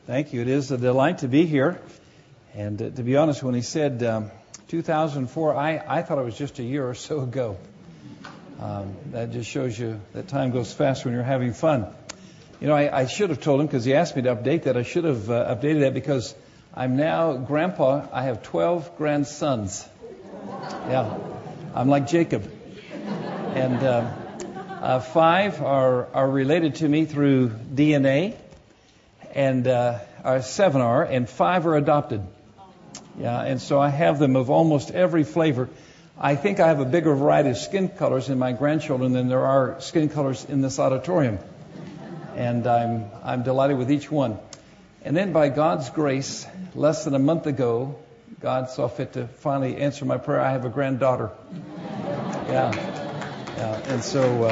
Thank you. It is a delight to be here. And to be honest, when he said 2004, I thought it was just a year or so ago. That just shows you that time goes fast when you're having fun. You know, I should have told him, because he asked me to update that. I should have updated that because I'm now grandpa. I have 12 grandsons. Yeah, I'm like Jacob. And 5 are related to me through DNA. And 7 are, and 5 are adopted. Yeah, and so I have them of almost every flavor. I think I have a bigger variety of skin colors in my grandchildren than there are skin colors in this auditorium. And I'm delighted with each one. And then by God's grace, less than a month ago, God saw fit to finally answer my prayer. I have a granddaughter. Yeah. And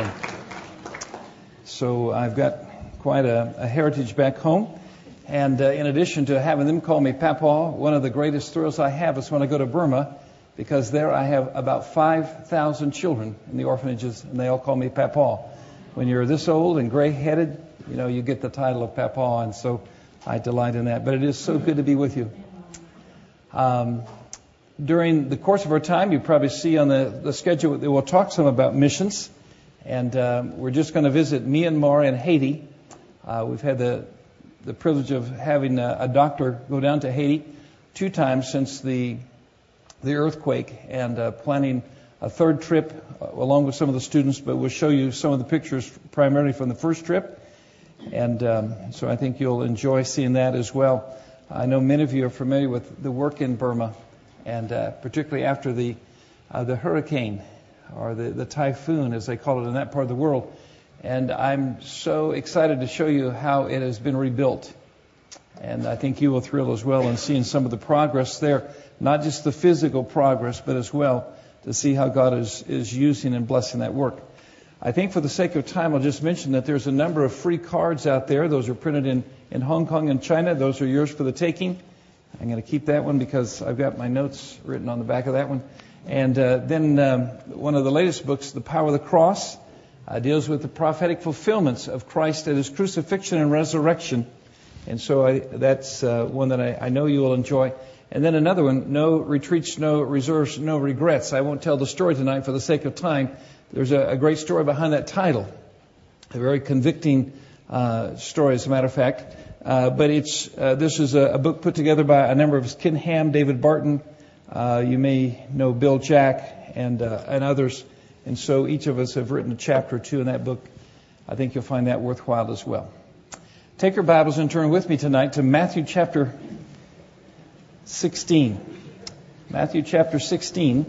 so I've got quite a heritage back home. And in addition to having them call me Papa, one of the greatest thrills I have is when I go to Burma, because there I have about 5,000 children in the orphanages, and they all call me Papa. When you're this old and gray-headed, you know, you get the title of Papa, and so I delight in that. But it is so good to be with you. During the course of our time, you probably see on the schedule that we'll talk some about missions. And we're just going to visit Myanmar and Haiti. We've had the privilege of having a doctor go down to Haiti 2 times since the earthquake, and planning a third trip along with some of the students, but we'll show you some of the pictures primarily from the first trip. And so I think you'll enjoy seeing that as well. I know many of you are familiar with the work in Burma, and particularly after the hurricane, or the typhoon, as they call it in that part of the world. And I'm so excited to show you how it has been rebuilt. And I think you will thrill as well in seeing some of the progress there. Not just the physical progress, but as well to see how God is using and blessing that work. I think for the sake of time, I'll just mention that there's a number of free cards out there. Those are printed in Hong Kong and China. Those are yours for the taking. I'm going to keep that one because I've got my notes written on the back of that one. And then one of the latest books, The Power of the Cross, deals with the prophetic fulfillments of Christ at His crucifixion and resurrection. And so that's one that I know you will enjoy. And then another one, No Retreats, No Reserves, No Regrets. I won't tell the story tonight for the sake of time. There's a great story behind that title. A very convicting story, as a matter of fact. But this is a book put together by a number of us. Ken Ham, David Barton. You may know Bill Jack and others. And so each of us have written a chapter or 2 in that book. I think you'll find that worthwhile as well. Take your Bibles and turn with me tonight to Matthew chapter 16. Matthew chapter 16.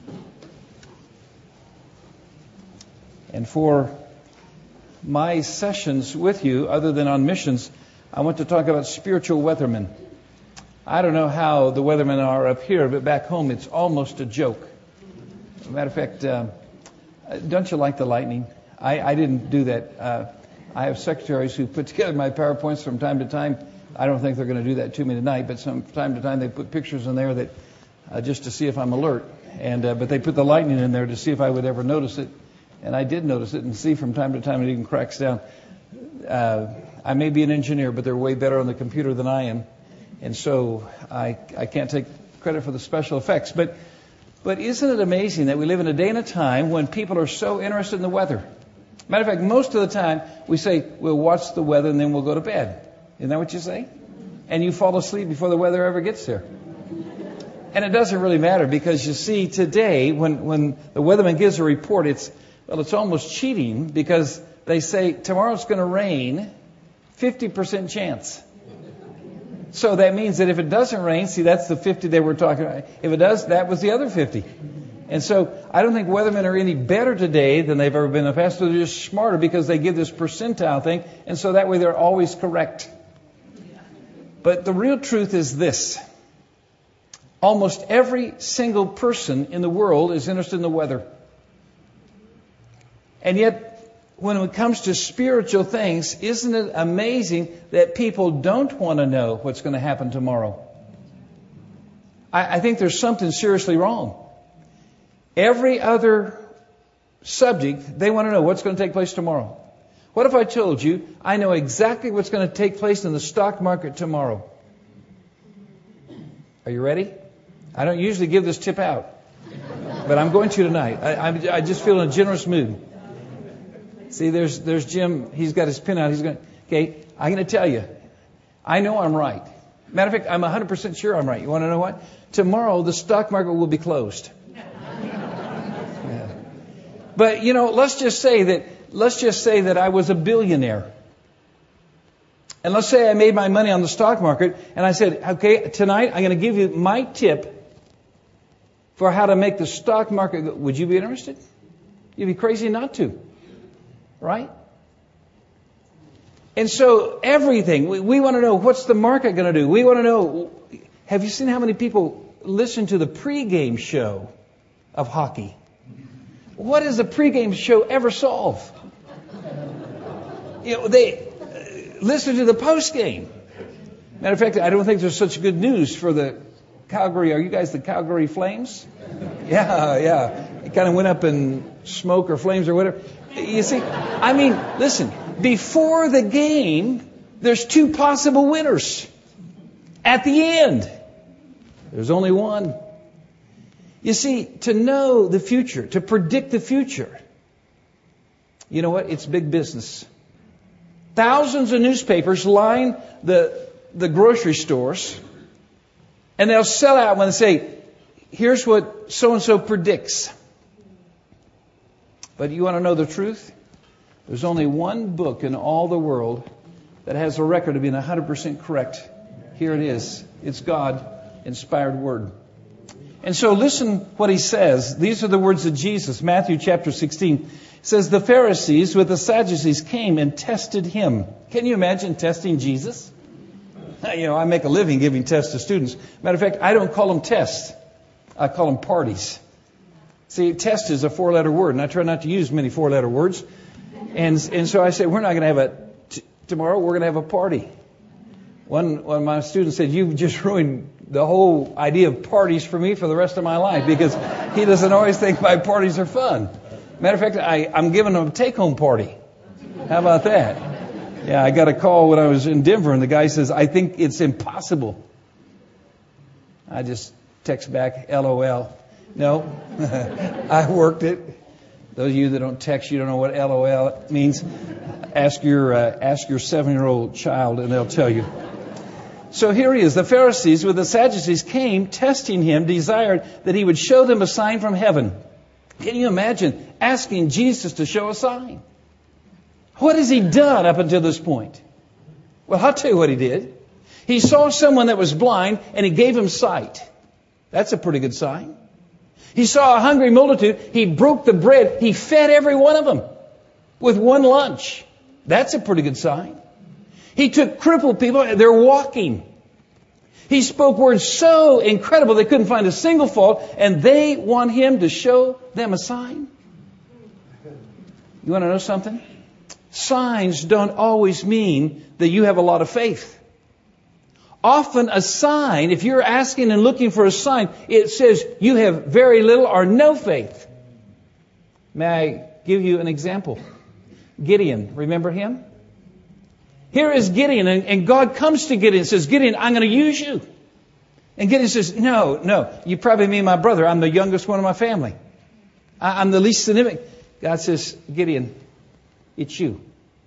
And for my sessions with you, other than on missions, I want to talk about spiritual weathermen. I don't know how the weathermen are up here, but back home it's almost a joke. As a matter of fact, don't you like the lightning? I didn't do that. I have secretaries who put together my PowerPoints from time to time. I don't think they're going to do that to me tonight, but from time to time they put pictures in there that just to see if I'm alert. And but they put the lightning in there to see if I would ever notice it. And I did notice it, and see from time to time it even cracks down. I may be an engineer, but they're way better on the computer than I am. And so I can't take credit for the special effects. But isn't it amazing that we live in a day and a time when people are so interested in the weather? Matter of fact, most of the time we say, we'll watch the weather and then we'll go to bed. Isn't that what you say? And you fall asleep before the weather ever gets there. And it doesn't really matter, because you see, today, when the weatherman gives a report, it's almost cheating, because they say tomorrow's going to rain, 50% chance. So that means that if it doesn't rain, see, that's the 50 they were talking about. If it does, that was the other 50. And so I don't think weathermen are any better today than they've ever been in the past. They're just smarter, because they give this percentile thing, and so that way they're always correct. But the real truth is this. Almost every single person in the world is interested in the weather. And yet, when it comes to spiritual things, isn't it amazing that people don't want to know what's going to happen tomorrow? I think there's something seriously wrong. Every other subject, they want to know what's going to take place tomorrow. What if I told you I know exactly what's going to take place in the stock market tomorrow? Are you ready? I don't usually give this tip out, but I'm going to tonight. I just feel in a generous mood. See, there's Jim. He's got his pen out. Okay, I'm going to tell you. I know I'm right. Matter of fact, I'm 100% sure I'm right. You want to know what? Tomorrow, the stock market will be closed. Yeah. But, let's just say that I was a billionaire. And let's say I made my money on the stock market, and I said, okay, tonight I'm going to give you my tip for how to make the stock market go. Would you be interested? You'd be crazy not to. Right? And so everything, we want to know, what's the market going to do? We want to know, have you seen how many people listen to the pregame show of hockey? What does the pregame show ever solve? They listen to the postgame. Matter of fact, I don't think there's such good news for the Calgary. Are you guys the Calgary Flames? Yeah. It kind of went up in smoke or flames or whatever. You see, listen, before the game, there's two possible winners. At the end, there's only one. You see, to know the future, to predict the future, you know what? It's big business. Thousands of newspapers line the grocery stores, and they'll sell out when they say, here's what so-and-so predicts. But you want to know the truth? There's only one book in all the world that has a record of being 100% correct. Here it is. It's God-inspired word. And so listen what he says. These are the words of Jesus. Matthew chapter 16 says, the Pharisees with the Sadducees came and tested him. Can you imagine testing Jesus? I make a living giving tests to students. Matter of fact, I don't call them tests. I call them parties. See, test is a 4-letter word, and I try not to use many 4-letter words. And so I said, we're not going to have tomorrow we're going to have a party. One of my students said, you've just ruined the whole idea of parties for me for the rest of my life, because he doesn't always think my parties are fun. Matter of fact, I'm giving him a take-home party. How about that? Yeah, I got a call when I was in Denver, and the guy says, I think it's impossible. I just text back, LOL. No, I worked it. Those of you that don't text, you don't know what LOL means. Ask your 7-year-old child, and they'll tell you. So here he is. The Pharisees with the Sadducees came, testing him, desired that he would show them a sign from heaven. Can you imagine asking Jesus to show a sign? What has he done up until this point? Well, I'll tell you what he did. He saw someone that was blind, and he gave him sight. That's a pretty good sign. He saw a hungry multitude. He broke the bread. He fed every one of them with one lunch. That's a pretty good sign. He took crippled people. They're walking. He spoke words so incredible they couldn't find a single fault, and they want him to show them a sign. You want to know something? Signs don't always mean that you have a lot of faith. Often a sign, if you're asking and looking for a sign, it says you have very little or no faith. May I give you an example? Gideon, remember him? Here is Gideon, and God comes to Gideon and says, Gideon, I'm going to use you. And Gideon says, no, you probably mean my brother. I'm the youngest one of my family. I'm the least significant. God says, Gideon, it's you.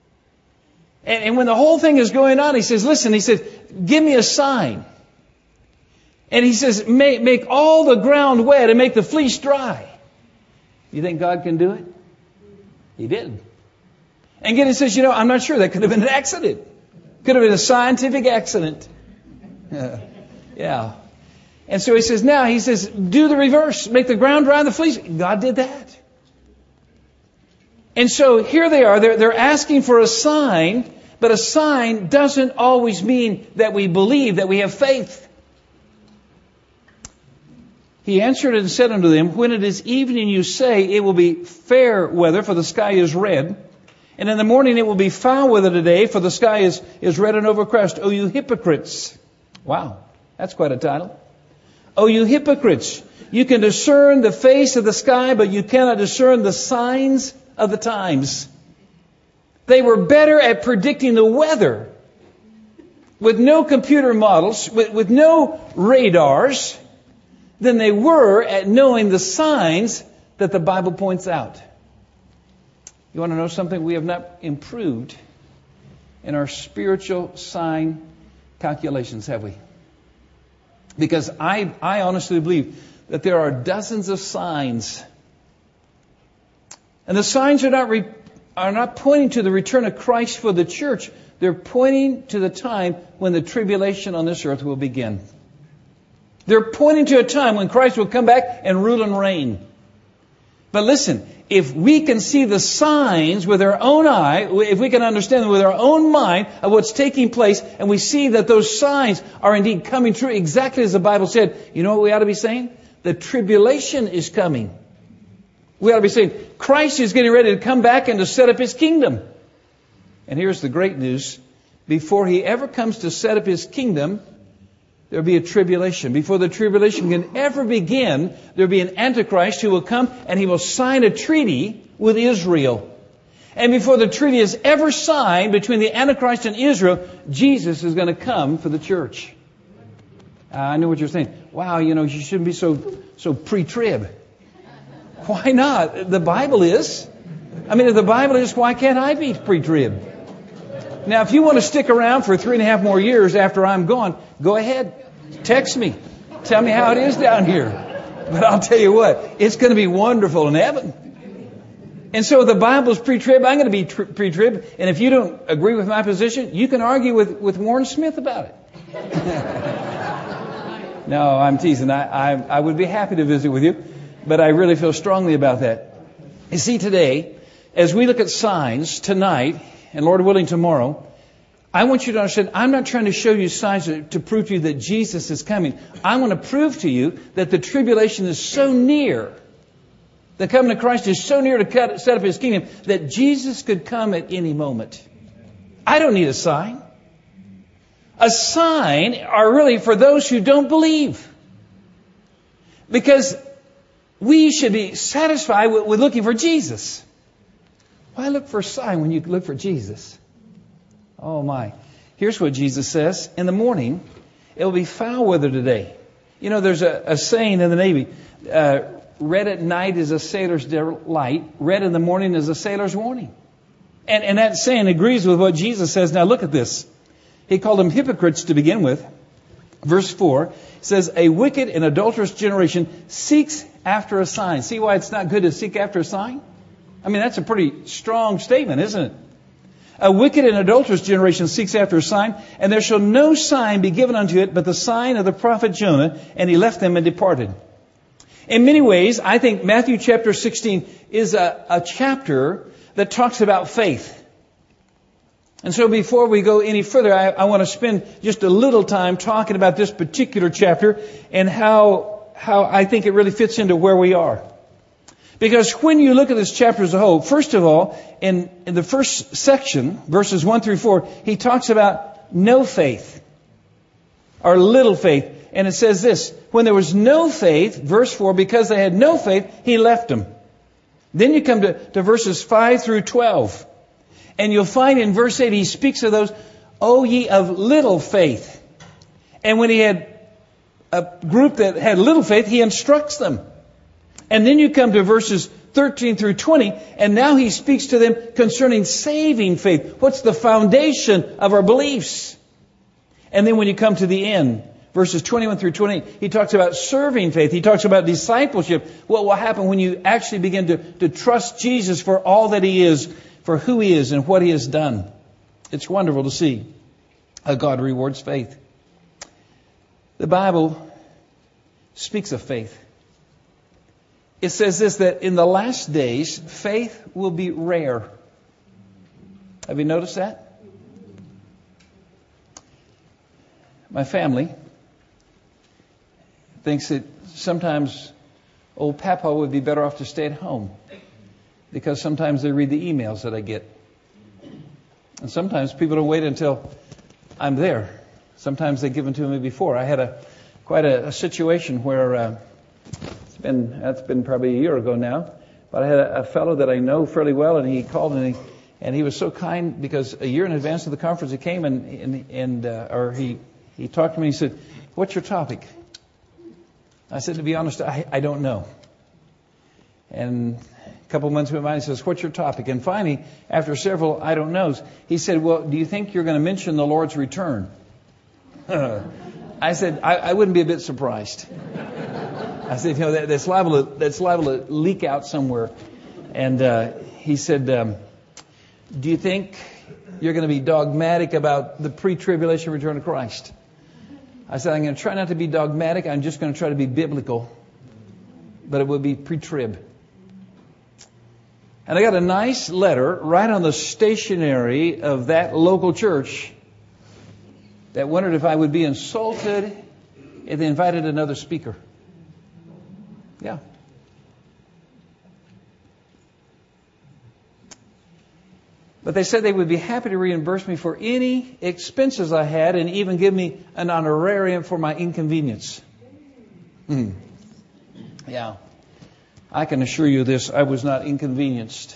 And when the whole thing is going on, he says, listen, he says, give me a sign. And he says, make all the ground wet and make the fleece dry. You think God can do it? He did. And Gideon says, I'm not sure. That could have been an accident. Could have been a scientific accident. Yeah. And so he says, do the reverse. Make the ground dry and the fleece. God did that. And so here they are. They're asking for a sign, but a sign doesn't always mean that we believe, that we have faith. He answered and said unto them, when it is evening, you say, it will be fair weather, for the sky is red. And in the morning it will be foul weather today, for the sky is red and overcast. O you hypocrites. Wow, that's quite a title. O you hypocrites, you can discern the face of the sky, but you cannot discern the signs of the times. They were better at predicting the weather with no computer models, with no radars, than they were at knowing the signs that the Bible points out. You want to know something? We have not improved in our spiritual sign calculations, have we? Because I honestly believe that there are dozens of signs. And the signs are not pointing to the return of Christ for the church. They're pointing to the time when the tribulation on this earth will begin. They're pointing to a time when Christ will come back and rule and reign. But listen, if we can see the signs with our own eye, if we can understand with our own mind of what's taking place, and we see that those signs are indeed coming true exactly as the Bible said, you know what we ought to be saying? The tribulation is coming. We ought to be saying, Christ is getting ready to come back and to set up His kingdom. And here's the great news. Before He ever comes to set up His kingdom, there'll be a tribulation. Before the tribulation can ever begin, there'll be an Antichrist who will come and he will sign a treaty with Israel. And before the treaty is ever signed between the Antichrist and Israel, Jesus is going to come for the church. I know what you're saying. Wow, you shouldn't be so pre-trib. Why not? The Bible is. If the Bible is, why can't I be pre-trib? Now, if you want to stick around for 3.5 more years after I'm gone, go ahead. Text me. Tell me how it is down here. But I'll tell you what, it's going to be wonderful in heaven. And so the Bible's pre-trib, I'm going to be pre-trib. And if you don't agree with my position, you can argue with Warren Smith about it. No, I'm teasing. I would be happy to visit with you, but I really feel strongly about that. You see, today, as we look at signs tonight, and Lord willing tomorrow, I want you to understand, I'm not trying to show you signs to prove to you that Jesus is coming. I want to prove to you that the tribulation is so near, the coming of Christ is so near to set up His kingdom, that Jesus could come at any moment. I don't need a sign. A sign are really for those who don't believe. Because we should be satisfied with looking for Jesus. Why look for a sign when you look for Jesus? Oh my. Here's what Jesus says. In the morning, it will be foul weather today. There's a saying in the Navy, red at night is a sailor's delight. Red in the morning is a sailor's warning. And that saying agrees with what Jesus says. Now look at this. He called them hypocrites to begin with. Verse 4 says, a wicked and adulterous generation seeks after a sign. See why it's not good to seek after a sign? That's a pretty strong statement, isn't it? A wicked and adulterous generation seeks after a sign, and there shall no sign be given unto it but the sign of the prophet Jonah. And he left them and departed. In many ways, I think Matthew chapter 16 is a chapter that talks about faith. And so before we go any further, I want to spend just a little time talking about this particular chapter and how I think it really fits into where we are. Because when you look at this chapter as a whole, first of all, in the first section, verses 1 through 4, he talks about no faith or little faith. And it says this, when there was no faith, verse 4, because they had no faith, He left them. Then you come to verses 5 through 12. And you'll find in verse 8, He speaks of those, O ye of little faith. And when He had a group that had little faith, He instructs them. And then you come to verses 13 through 20, and now He speaks to them concerning saving faith. What's the foundation of our beliefs? And then when you come to the end, verses 21 through 28, He talks about serving faith. He talks about discipleship. What will happen when you actually begin to trust Jesus for all that He is, for who He is and what He has done. It's wonderful to see how God rewards faith. The Bible speaks of faith. It says this, that in the last days, faith will be rare. Have you noticed that? My family thinks that sometimes old Papa would be better off to stay at home, because sometimes they read the emails that I get. And sometimes people don't wait until I'm there. Sometimes they give them to me before. I had quite a situation where that's been probably a year ago now. But I had a fellow that I know fairly well, and he called and And he was so kind because a year in advance of the conference he came he talked to me and he said, "What's your topic?" I said, "To be honest, I don't know." And a couple of months went by and he says, "What's your topic?" And finally, after several I don't knows, he said, "Well, do you think you're going to mention the Lord's return?" I said, I wouldn't be a bit surprised. I said, that's liable to leak out somewhere. And he said, "Do you think you're going to be dogmatic about the pre-tribulation return of Christ?" I said, "I'm going to try not to be dogmatic. I'm just going to try to be biblical. But it will be pre-trib." And I got a nice letter right on the stationery of that local church that wondered if I would be insulted if they invited another speaker. Yeah. But they said they would be happy to reimburse me for any expenses I had and even give me an honorarium for my inconvenience. Yeah. I can assure you this, I was not inconvenienced.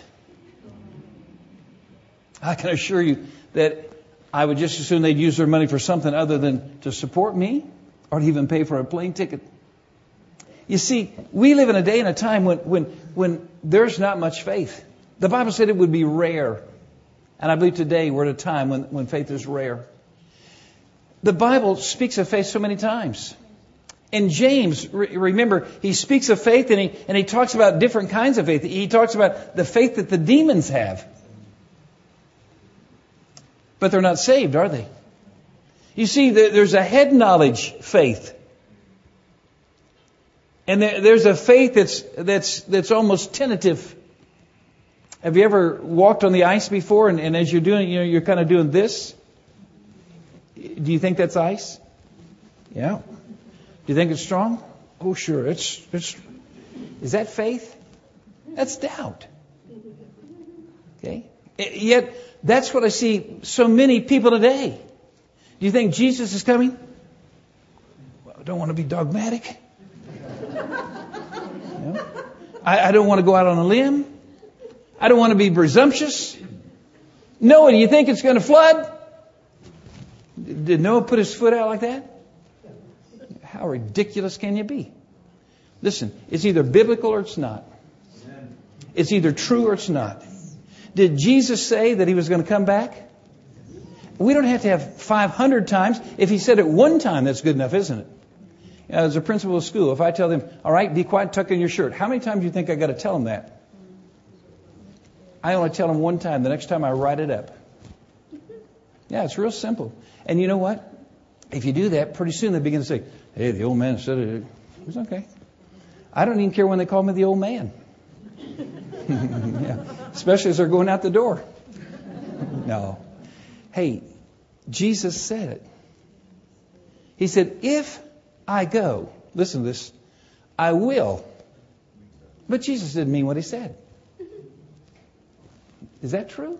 I can assure you that I would just as soon they'd use their money for something other than to support me or to even pay for a plane ticket. You see, we live in a day and a time when there's not much faith. The Bible said it would be rare. And I believe today we're at a time when faith is rare. The Bible speaks of faith so many times. In James, remember, he speaks of faith and he talks about different kinds of faith. He talks about the faith that the demons have. But they're not saved, are they? You see, there's a head knowledge faith. And there's a faith that's almost tentative. Have you ever walked on the ice before and as you're doing, you're kind of doing this? Do you think that's ice? Yeah. Do you think it's strong? Oh, sure. Is that faith? That's doubt. Okay. Yet that's what I see so many people today. Do you think Jesus is coming? Well, I don't want to be dogmatic. I don't want to go out on a limb. I don't want to be presumptuous. Noah, do you think it's going to flood? Did Noah put his foot out like that? How ridiculous can you be? Listen, it's either biblical or it's not. It's either true or it's not. Did Jesus say that he was going to come back? We don't have to have 500 times. If he said it one time, that's good enough, isn't it? As a principal of school, if I tell them, all right, be quiet, tuck in your shirt. How many times do you think I got to tell them that? I only tell them one time. The next time I write it up. Yeah, it's real simple. And you know what? If you do that, pretty soon they begin to say, hey, the old man said it. It's okay. I don't even care when they call me the old man. Yeah. Especially as they're going out the door. No. Hey, Jesus said it. He said, if I go, listen to this, I will. But Jesus didn't mean what he said. Is that true?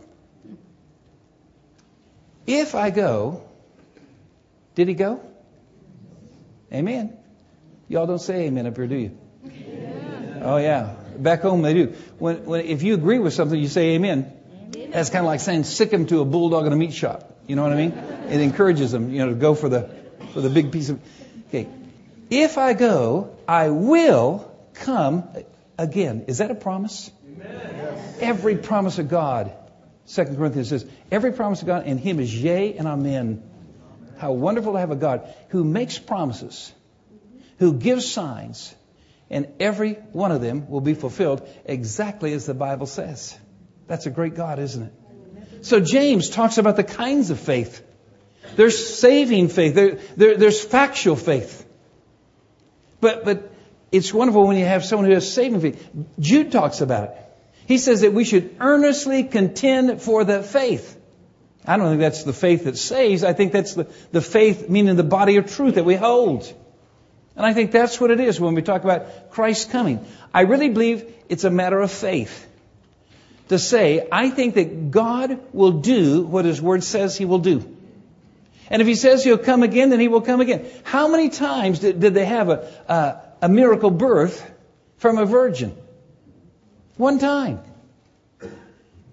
If I go, did he go? Amen. Y'all don't say amen up here, do you? Yeah. Oh, yeah. Back home they do. If you agree with something, you say amen. That's kind of like saying sick him to a bulldog in a meat shop. You know what I mean? It encourages them, to go for the big piece of. Okay. If I go, I will come again. Is that a promise? Amen. Every promise of God, 2 Corinthians says, every promise of God in him is yea and amen. How wonderful to have a God who makes promises, who gives signs, and every one of them will be fulfilled exactly as the Bible says. That's a great God, isn't it? So James talks about the kinds of faith. There's saving faith. There's factual faith. But it's wonderful when you have someone who has saving faith. Jude talks about it. He says that we should earnestly contend for the faith. I don't think that's the faith that saves. I think that's the faith, meaning the body of truth that we hold. And I think that's what it is when we talk about Christ coming. I really believe it's a matter of faith. To say, I think that God will do what His Word says He will do. And if He says He'll come again, then He will come again. How many times did they have a miracle birth from a virgin? One time.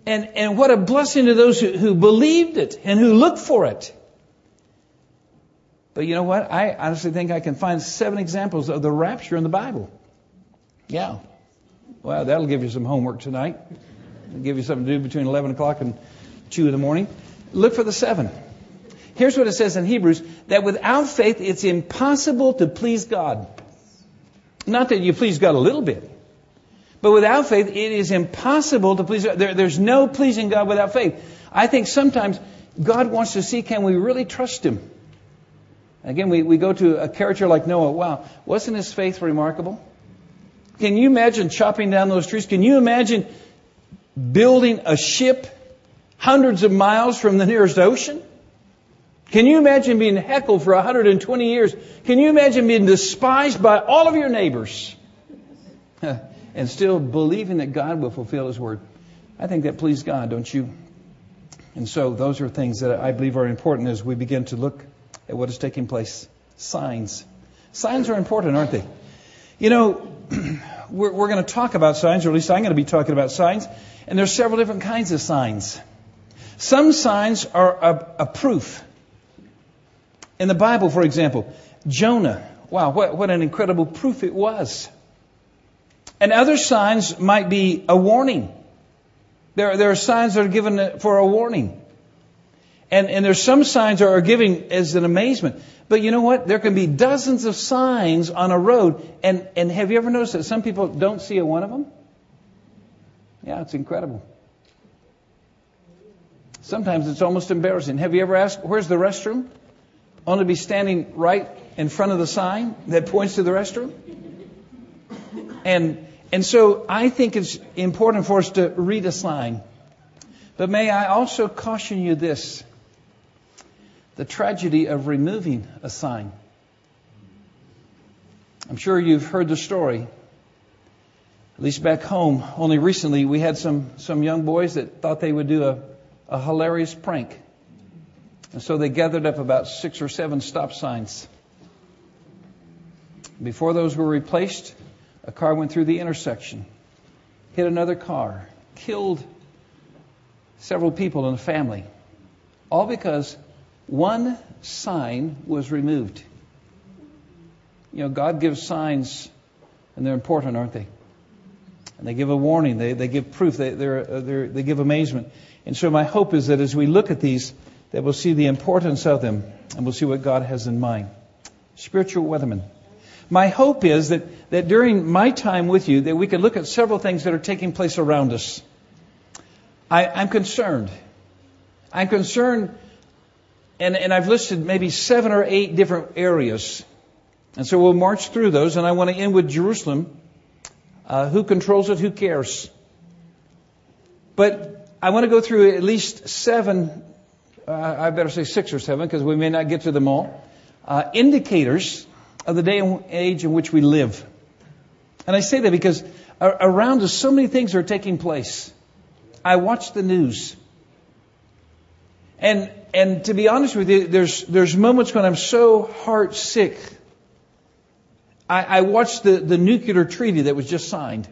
And what a blessing to those who believed it and who looked for it. But you know what? I honestly think I can find 7 examples of the rapture in the Bible. Yeah. Well, that'll give you some homework tonight. It'll give you something to do between 11 o'clock and 2 in the morning. Look for the 7. Here's what it says in Hebrews, that without faith it's impossible to please God. Not that you please God a little bit, but without faith it is impossible to please God. There's no pleasing God without faith. I think sometimes God wants to see, can we really trust Him? Again, we go to a character like Noah. Wow, wasn't his faith remarkable? Can you imagine chopping down those trees? Can you imagine building a ship hundreds of miles from the nearest ocean? Can you imagine being heckled for 120 years? Can you imagine being despised by all of your neighbors? And still believing that God will fulfill His word. I think that pleased God, don't you? And so those are things that I believe are important as we begin to look at what is taking place. Signs. Signs are important, aren't they? You know, we're going to talk about signs, or at least I'm going to be talking about signs. And there's several different kinds of signs. Some signs are a proof. In the Bible, for example, Jonah. Wow, what an incredible proof it was. And other signs might be a warning. There are signs that are given for a warning. And there's some signs that are given as an amazement. But you know what? There can be dozens of signs on a road. And have you ever noticed that some people don't see a one of them? Yeah, it's incredible. Sometimes it's almost embarrassing. Have you ever asked, where's the restroom? Only be standing right in front of the sign that points to the restroom? And so I think it's important for us to read a sign. But may I also caution you this. The tragedy of removing a sign. I'm sure you've heard the story. At least back home, only recently we had some young boys that thought they would do a hilarious prank. And so they gathered up about 6 or 7 stop signs. Before those were replaced, a car went through the intersection, hit another car, killed several people in the family. All because one sign was removed. You know, God gives signs, and they're important, aren't they? And they give a warning. They give proof. They give amazement. And so my hope is that as we look at these, that we'll see the importance of them, and we'll see what God has in mind. Spiritual weathermen. My hope is that during my time with you, that we can look at several things that are taking place around us. I'm concerned. I'm concerned, and I've listed maybe 7 or 8 different areas. And so we'll march through those, and I want to end with Jerusalem. Who controls it? Who cares? But I want to go through at least 7, I better say 6 or 7, because we may not get to them all, indicators of the day and age in which we live. And I say that because around us so many things are taking place. I watch the news. And to be honest with you, there's moments when I'm so heart sick. I watched the nuclear treaty that was just signed.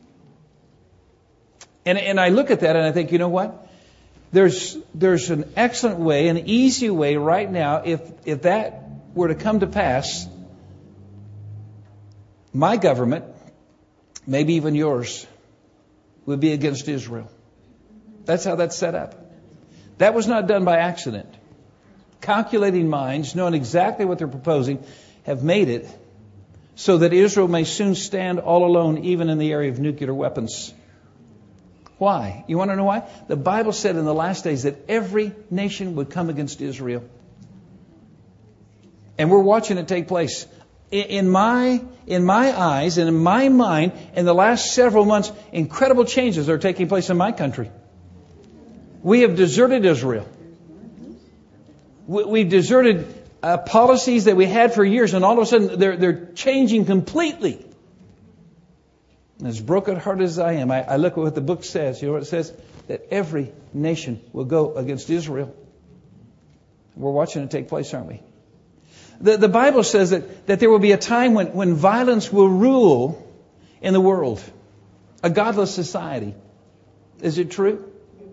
And I look at that and I think, you know what? There's an excellent way, an easy way right now, if that were to come to pass, my government, maybe even yours, would be against Israel. That's how that's set up. That was not done by accident. Calculating minds, knowing exactly what they're proposing, have made it so that Israel may soon stand all alone, even in the area of nuclear weapons. Why? You want to know why? The Bible said in the last days that every nation would come against Israel. And we're watching it take place. In my eyes and in my mind, in the last several months, incredible changes are taking place in my country. We have deserted Israel. We've deserted policies that we had for years, and all of a sudden they're changing completely. And as broken-hearted as I am, I look at what the book says. You know what it says? That every nation will go against Israel. We're watching it take place, aren't we? The Bible says that there will be a time when violence will rule in the world. A godless society. Is it true?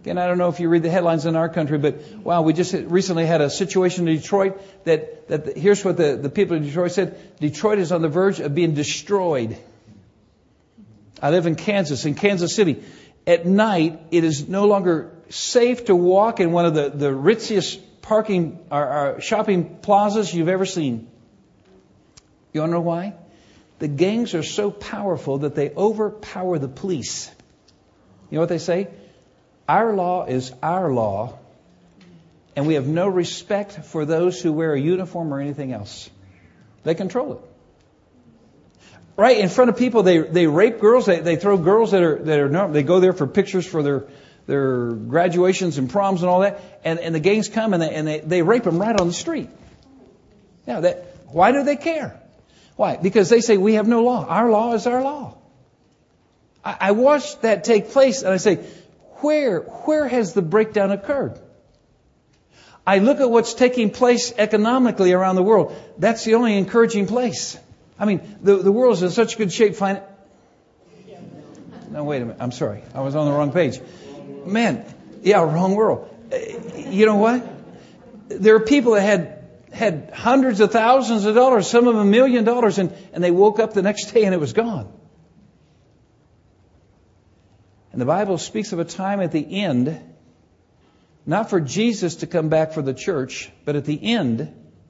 And I don't know if you read the headlines in our country, but wow, we just recently had a situation in Detroit that here's what the people of Detroit said. Detroit is on the verge of being destroyed. I live in Kansas City. At night, it is no longer safe to walk in one of the ritziest parking or shopping plazas you've ever seen. You want to know why? The gangs are so powerful that they overpower the police. You know what they say? Our law is our law, and we have no respect for those who wear a uniform or anything else. They control it. Right in front of people, they rape girls. They throw girls that are normal. They go there for pictures for their graduations and proms and all that. And the gangs come and they rape them right on the street. Now, why do they care? Why? Because they say we have no law. Our law is our law. I watched that take place, and I say, where has the breakdown occurred? I look at what's taking place economically around the world. That's the only encouraging place. I mean, the world is in such good shape. No, wait a minute. I'm sorry. I was on the wrong page. Man, wrong world. You know what? There are people that had hundreds of thousands of dollars, some of them $1 million, and they woke up the next day and it was gone. And the Bible speaks of a time at the end, not for Jesus to come back for the church, but at the end,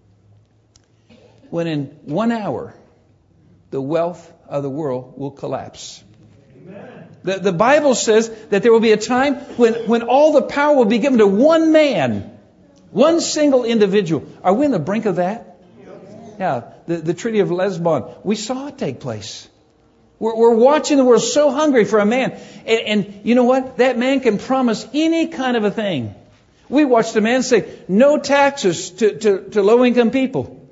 when in 1 hour, the wealth of the world will collapse. Amen. The Bible says that there will be a time when all the power will be given to one man, one single individual. Are we on the brink of that? Yeah, the Treaty of Lisbon, we saw it take place. We're watching the world so hungry for a man. And you know what? That man can promise any kind of a thing. We watched a man say, no taxes to low-income people.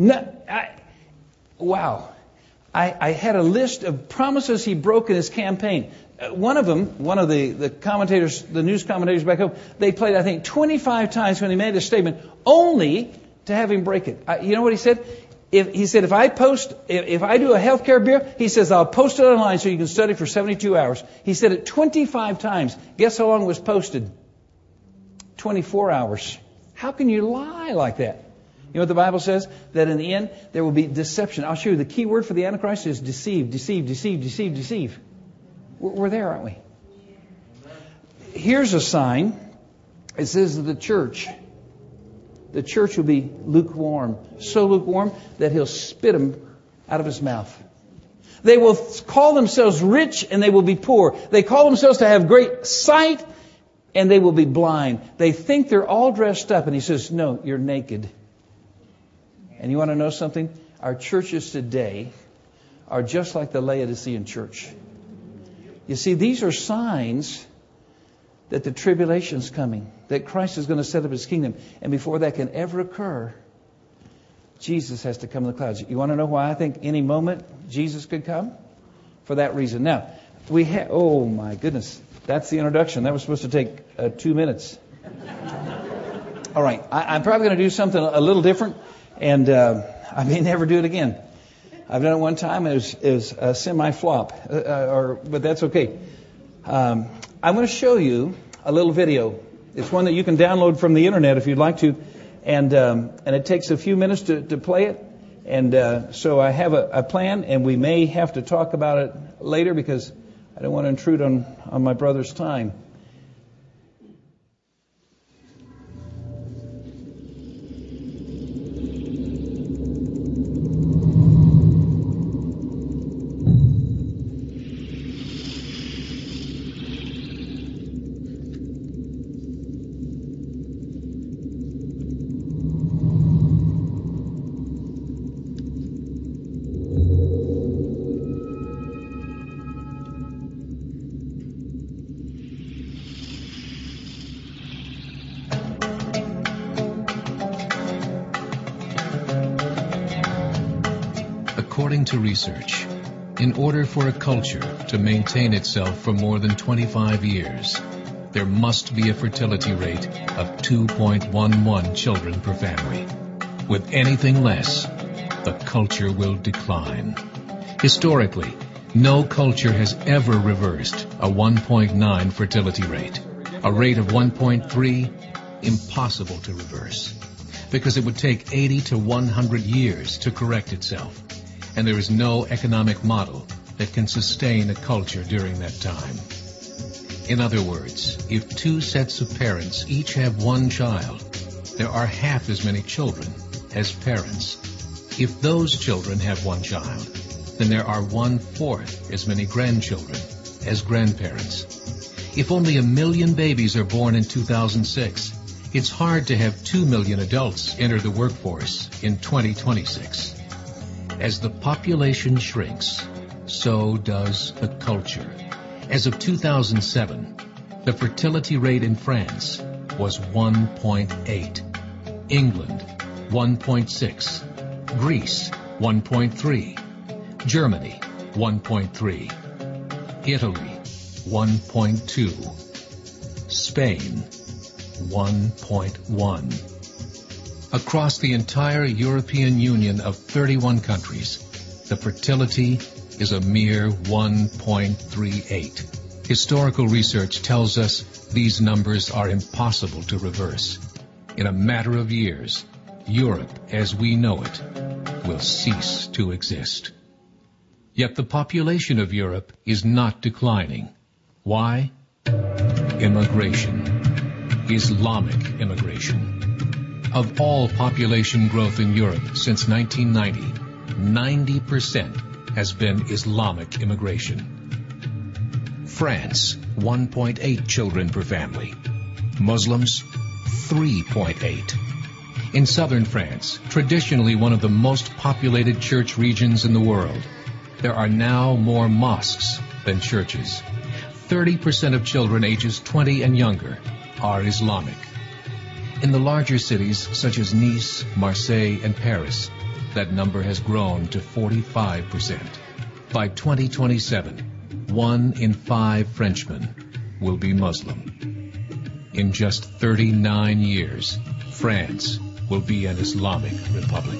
Wow. I had a list of promises he broke in his campaign. One of the commentators, the news commentators back home, they played, I think, 25 times when he made a statement, only to have him break it. You know what he said? He said, if I do a healthcare bill, he says, I'll post it online so you can study for 72 hours. He said it 25 times. Guess how long it was posted? 24 hours. How can you lie like that? You know what the Bible says? That in the end, there will be deception. I'll show you the key word for the Antichrist is deceive, deceive, deceive, deceive, deceive. We're there, aren't we? Here's a sign. It says that the church will be lukewarm. So lukewarm that he'll spit them out of his mouth. They will call themselves rich and they will be poor. They call themselves to have great sight and they will be blind. They think they're all dressed up. And he says, no, you're naked. And you want to know something? Our churches today are just like the Laodicean church. You see, these are signs that the tribulation's coming, that Christ is going to set up his kingdom. And before that can ever occur, Jesus has to come in the clouds. You want to know why I think any moment Jesus could come? For that reason. Now, oh my goodness, that's the introduction. That was supposed to take 2 minutes. All right, I'm probably going to do something a little different, and I may never do it again. I've done it one time. It was a semi-flop, but that's okay. I'm going to show you a little video. It's one that you can download from the internet if you'd like to, and it takes a few minutes to play it. And so I have a plan, and we may have to talk about it later because I don't want to intrude on my brother's time. According to research, in order for a culture to maintain itself for more than 25 years, there must be a fertility rate of 2.11 children per family. With anything less, the culture will decline. Historically, no culture has ever reversed a 1.9 fertility rate. A rate of 1.3, impossible to reverse, because it would take 80 to 100 years to correct itself, and there is no economic model that can sustain a culture during that time. In other words, if two sets of parents each have one child, there are half as many children as parents. If those children have one child, then there are 1/4 as many grandchildren as grandparents. If only 1 million babies are born in 2006, it's hard to have 2 million adults enter the workforce in 2026. As the population shrinks, so does the culture. As of 2007, the fertility rate in France was 1.8, England 1.6, Greece 1.3, Germany 1.3, Italy 1.2, Spain 1.1. Across the entire European Union of 31 countries, the fertility is a mere 1.38. Historical research tells us these numbers are impossible to reverse. In a matter of years, Europe as we know it will cease to exist. Yet the population of Europe is not declining. Why? Immigration. Islamic immigration. Of all population growth in Europe since 1990, 90% has been Islamic immigration. France, 1.8 children per family. Muslims, 3.8. In southern France, traditionally one of the most populated church regions in the world, there are now more mosques than churches. 30% of children ages 20 and younger are Islamic. In the larger cities such as Nice, Marseille, and Paris, that number has grown to 45%. By 2027, 1 in 5 Frenchmen will be Muslim. In just 39 years, France will be an Islamic republic.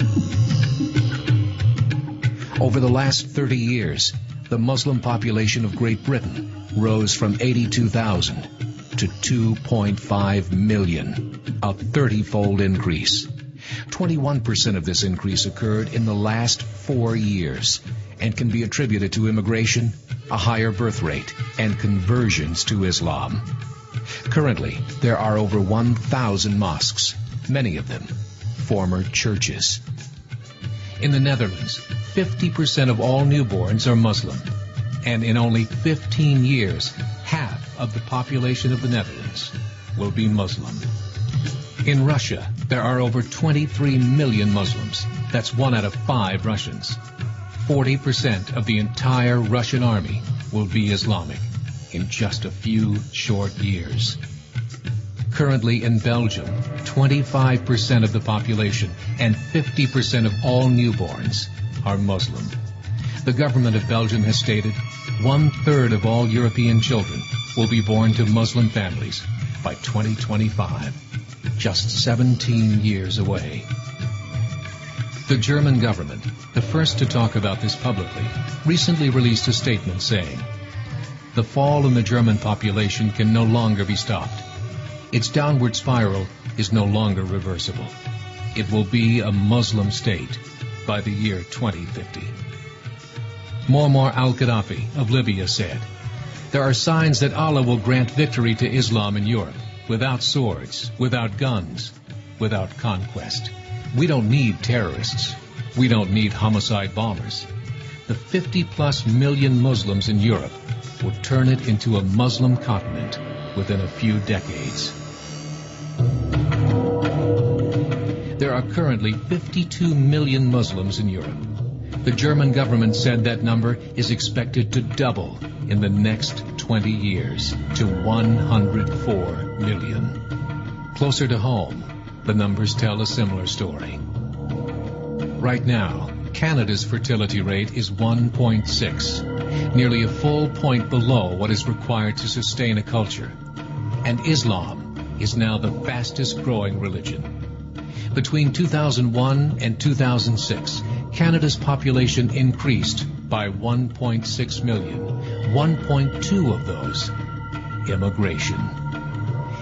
Over the last 30 years, the Muslim population of Great Britain rose from 82,000 to 2.5 million, a 30-fold increase. 21% of this increase occurred in the last 4 years and can be attributed to immigration, a higher birth rate, and conversions to Islam. Currently, there are over 1,000 mosques, many of them former churches. In the Netherlands, 50% of all newborns are Muslim, and in only 15 years, half of the population of the Netherlands will be Muslim. In Russia, there are over 23 million Muslims. That's 1 out of 5 Russians. 40% of the entire Russian army will be Islamic in just a few short years. Currently in Belgium, 25% of the population and 50% of all newborns are Muslim. The government of Belgium has stated 1/3 of all European children will be born to Muslim families by 2025, just 17 years away. The German government, the first to talk about this publicly, recently released a statement saying, "The fall in the German population can no longer be stopped. Its downward spiral is no longer reversible. It will be a Muslim state by the year 2050. Muammar al-Gaddafi of Libya said, "There are signs that Allah will grant victory to Islam in Europe, without swords, without guns, without conquest. We don't need terrorists. We don't need homicide bombers. The 50+ million Muslims in Europe will turn it into a Muslim continent within a few decades." There are currently 52 million Muslims in Europe. The German government said that number is expected to double in the next 20 years to 104 million. Closer to home, the numbers tell a similar story. Right now, Canada's fertility rate is 1.6, nearly a full point below what is required to sustain a culture. And Islam is now the fastest growing religion. Between 2001 and 2006, Canada's population increased by 1.6 million, 1.2 of those immigration.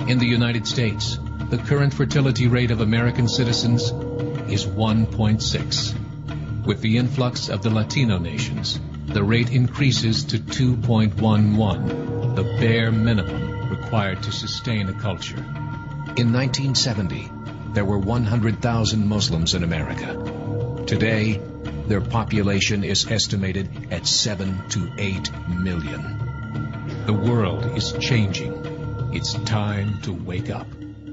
In the United States, the current fertility rate of American citizens is 1.6. With the influx of the Latino nations, the rate increases to 2.11, the bare minimum required to sustain a culture. In 1970, there were 100,000 Muslims in America. Today, their population is estimated at 7 to 8 million. The world is changing. It's time to wake up.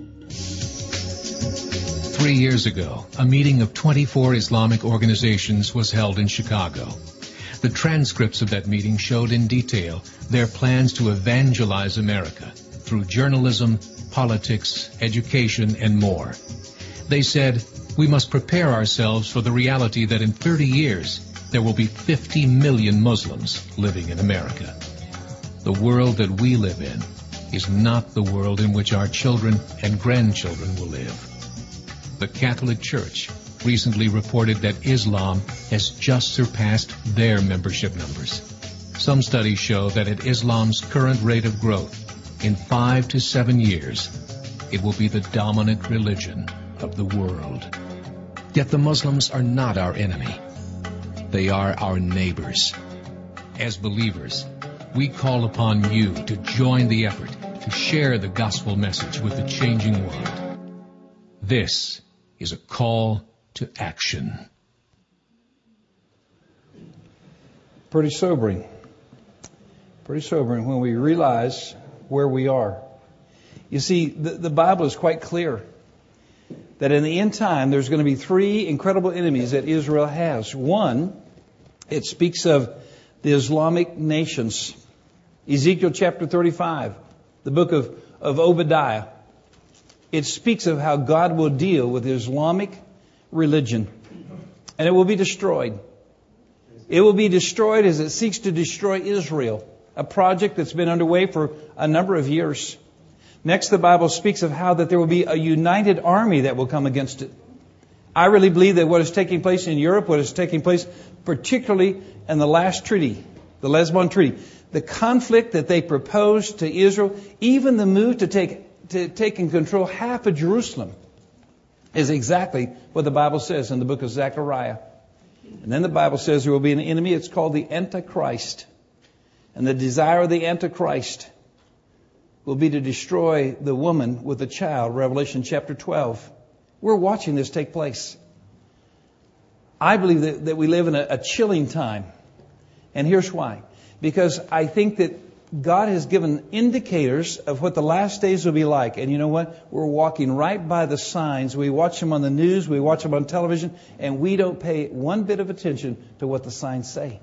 3 years ago, a meeting of 24 Islamic organizations was held in Chicago. The transcripts of that meeting showed in detail their plans to evangelize America through journalism, politics, education, and more. They said, we must prepare ourselves for the reality that in 30 years, there will be 50 million Muslims living in America. The world that we live in is not the world in which our children and grandchildren will live. The Catholic Church recently reported that Islam has just surpassed their membership numbers. Some studies show that at Islam's current rate of growth, in 5 to 7 years, it will be the dominant religion of the world. Yet the Muslims are not our enemy. They are our neighbors. As believers, we call upon you to join the effort to share the gospel message with the changing world. This is a call to action. Pretty sobering. Pretty sobering when we realize where we are. You see, the Bible is quite clear that in the end time there's going to be 3 incredible enemies that Israel has. One, it speaks of the Islamic nations. Ezekiel chapter 35, the book of Obadiah. It speaks of how God will deal with Islamic religion. And it will be destroyed. It will be destroyed as it seeks to destroy Israel, a project that's been underway for a number of years. Next, the Bible speaks of how that there will be a united army that will come against it. I really believe that what is taking place in Europe, what is taking place particularly in the last treaty, the Lisbon Treaty, the conflict that they proposed to Israel, even the move to take and control half of Jerusalem, is exactly what the Bible says in the book of Zechariah. And then the Bible says there will be an enemy. It's called the Antichrist. And the desire of the Antichrist will be to destroy the woman with the child, Revelation chapter 12. We're watching this take place. I believe that we live in a chilling time. And here's why. Because I think that God has given indicators of what the last days will be like. And you know what? We're walking right by the signs. We watch them on the news. We watch them on television. And we don't pay one bit of attention to what the signs say.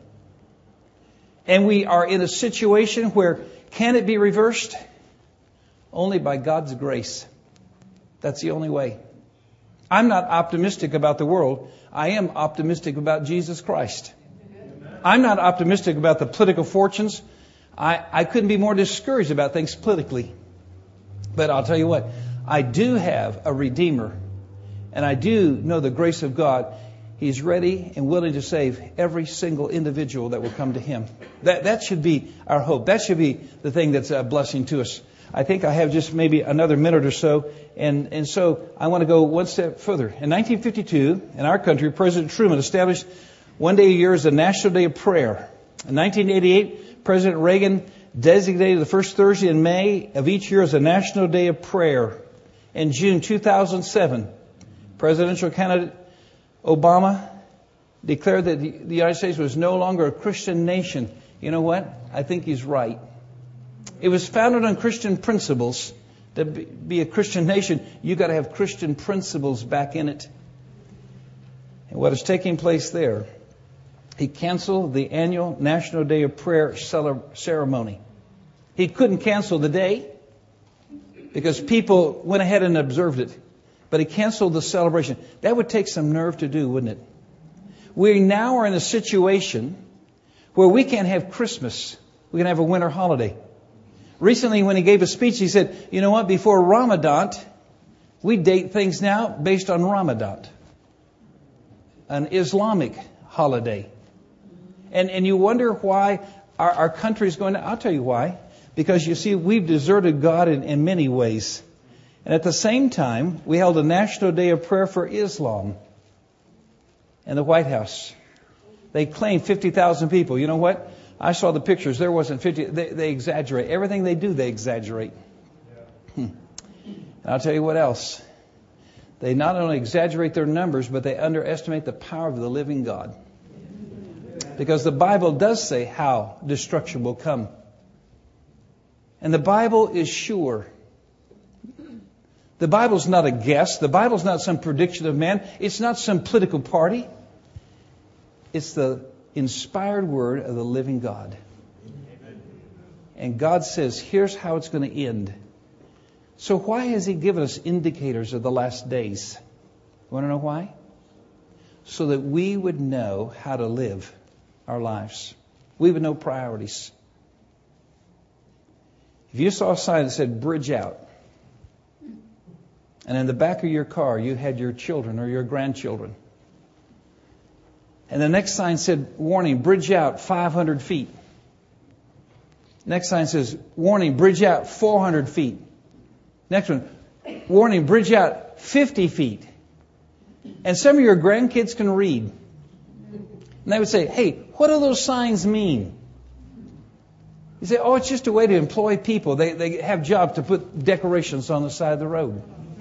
And we are in a situation where, can it be reversed? Only by God's grace. That's the only way. I'm not optimistic about the world. I am optimistic about Jesus Christ. I'm not optimistic about the political fortunes. I couldn't be more discouraged about things politically. But I'll tell you what, I do have a Redeemer. And I do know the grace of God. He's ready and willing to save every single individual that will come to Him. That should be our hope. That should be the thing that's a blessing to us. I think I have just maybe another minute or so. And so I want to go one step further. In 1952, in our country, President Truman established one day a year as the National Day of Prayer. In 1988, President Reagan designated the first Thursday in May of each year as a National Day of Prayer. In June 2007, presidential candidate Obama declared that the United States was no longer a Christian nation. You know what? I think he's right. It was founded on Christian principles. To be a Christian nation, you've got to have Christian principles back in it. And what is taking place there, he canceled the annual National Day of Prayer ceremony. He couldn't cancel the day because people went ahead and observed it. But he canceled the celebration. That would take some nerve to do, wouldn't it? We now are in a situation where we can't have Christmas. We can have a winter holiday. Recently, when he gave a speech, he said, you know what, before Ramadan, we date things now based on Ramadan, an Islamic holiday. And you wonder why our country is going to, I'll tell you why. Because you see, we've deserted God in many ways. And at the same time, we held a National Day of Prayer for Islam in the White House. They claimed 50,000 people. You know what? I saw the pictures. There wasn't 50. They exaggerate. Everything they do, they exaggerate. And I'll tell you what else. They not only exaggerate their numbers, but they underestimate the power of the living God. Because the Bible does say how destruction will come. And the Bible is sure. The Bible's not a guess. The Bible's not some prediction of man. It's not some political party. It's the inspired word of the living God. And God says, here's how it's going to end. So why has He given us indicators of the last days? You want to know why? So that we would know how to live our lives. We would know priorities. If you saw a sign that said, bridge out, and in the back of your car you had your children or your grandchildren, and the next sign said, warning, bridge out 500 feet. Next sign says, warning, bridge out 400 feet. Next one, warning, bridge out 50 feet. And some of your grandkids can read. And they would say, hey, what do those signs mean? You say, oh, it's just a way to employ people. They have jobs to put decorations on the side of the road.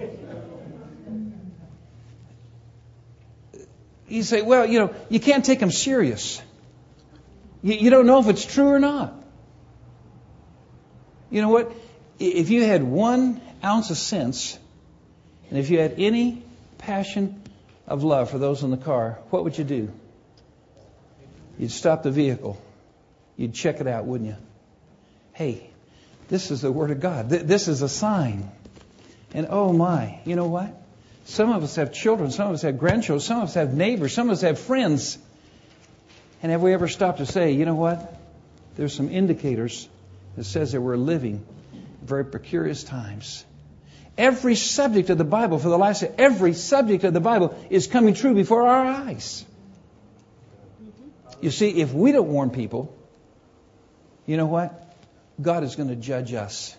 You say, well, you can't take them serious. You don't know if it's true or not. You know what? If you had 1 ounce of sense, and if you had any passion of love for those in the car, what would you do? You'd stop the vehicle. You'd check it out, wouldn't you? Hey, this is the Word of God. This is a sign. And oh my, you know what? Some of us have children. Some of us have grandchildren. Some of us have neighbors. Some of us have friends. And have we ever stopped to say, you know what? There's some indicators that says that we're living very precarious times. Every subject of the Bible for the last year, every subject of the Bible is coming true before our eyes. You see, if we don't warn people, you know what? God is going to judge us.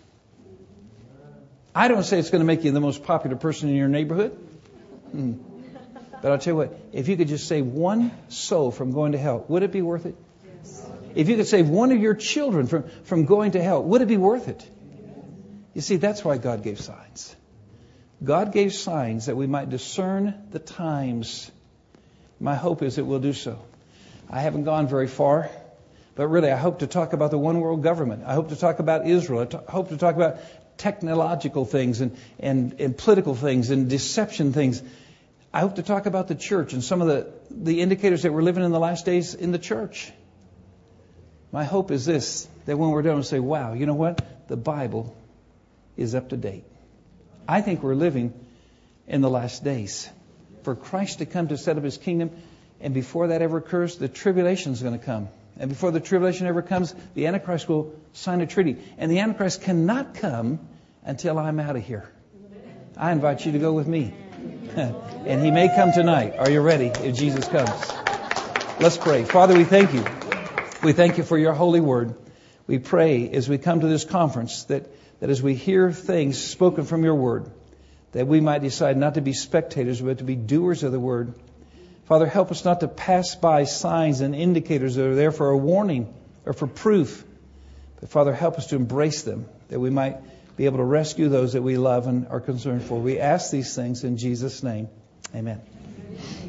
I don't say it's going to make you the most popular person in your neighborhood. But I'll tell you what, if you could just save 1 soul from going to hell, would it be worth it? Yes. If you could save 1 of your children from going to hell, would it be worth it? You see, that's why God gave signs. God gave signs that we might discern the times. My hope is that we'll do so. I haven't gone very far, but really I hope to talk about the one world government. I hope to talk about Israel. I hope to talk about technological things and political things and deception things. I hope to talk about the church and some of the indicators that we're living in the last days in the church. My hope is this, that when we're done, we'll say, wow, you know what? The Bible is up to date. I think we're living in the last days. For Christ to come to set up His kingdom, and before that ever occurs, the tribulation is going to come. And before the tribulation ever comes, the Antichrist will sign a treaty. And the Antichrist cannot come until I'm out of here. I invite you to go with me. And he may come tonight. Are you ready if Jesus comes? Let's pray. Father, we thank you. We thank you for your holy word. We pray as we come to this conference that as we hear things spoken from your word, that we might decide not to be spectators, but to be doers of the word. Father, help us not to pass by signs and indicators that are there for a warning or for proof. But Father, help us to embrace them, that we might be able to rescue those that we love and are concerned for. We ask these things in Jesus' name. Amen.